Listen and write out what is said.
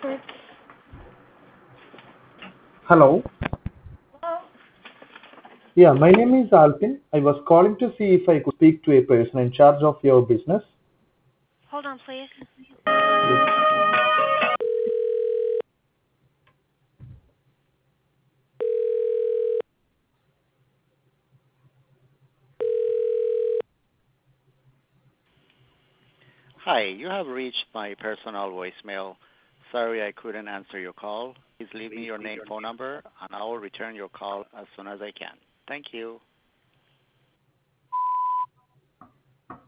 Hello. Hello? Yeah, my name is Alpin. I was calling to see if I could speak to a person in charge of your business. Hold on, please. Yes. Hi, you have reached my personal voicemail. Sorry I couldn't answer your call. Please leave me your name, phone number, and I will return your call as soon as I can. Thank you.